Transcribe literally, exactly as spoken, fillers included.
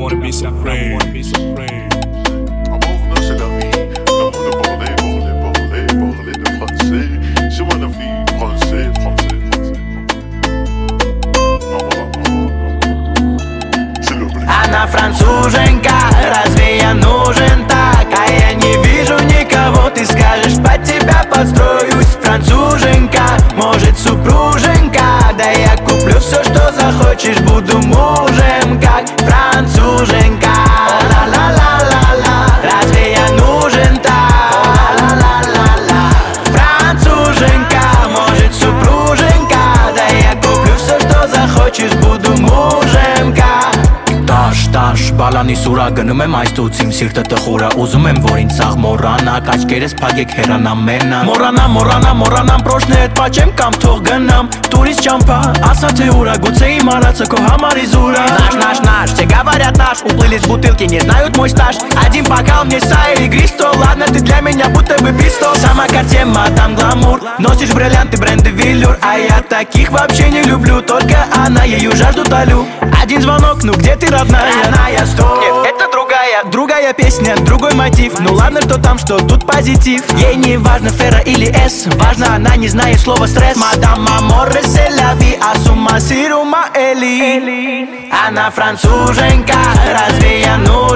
wanna be supreme. Amour, c'est la vie. L'amour de parler, parler, parler, parler de français. C'est moi la vie, français, français, français. C'est le blé. Она француженка, разве я нужен так? А я не вижу никого, ты скажешь, под тебя подстроюсь. Француженка, может супруженка, да я куплю все, что захочешь, буду мужем, как француженка. Ла-ла-ла-ла-ла, разве я нужен так? Ла-ла-ла-ла-ла, француженка, может супруженка, да я куплю все, что захочешь, буду мужем, как Տաշ, տաշ, բալանի սուրա գնում եմ այս տուցիմ սիրտը տխուրա Ուզում եմ որ ինձ սաղ մորանակ, աչկերես պագեք հերանամ մենակ Մորանամ, մորանամ, մորանամ, պրոշն է հետ պաչեմ կամ թող գնամ Տուրիս ճամպա, ասա թե ուրա, գուցե իմ արածը քո համար իզուրա Наш, наш, наш, все говорят наш, уплыли с бутылки, не знают мой стаж Один бокал мне сай игри сто, ладно ты для меня будто бы пистол Сама картема, там гламур, носишь бриллианты бренда Виллюр А я таких вообще не люблю, только она, ею жажду толю Один звонок, ну где ты, родная? Она, я сто. Нет, это другая, другая песня, другой мотив Ну ладно, что там, что тут позитив Ей не важно Фера или С Важно, она не знает слова стресс Мадам Аморе, c'est la vie, а сумма сирума Эли Она француженка, разве я ну